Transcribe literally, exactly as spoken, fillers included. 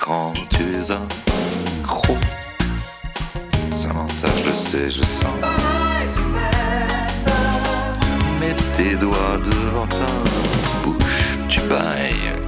quand tu es un croc. Samantha, je le sais, je sens. Mets tes doigts devant ta bouche, tu bailles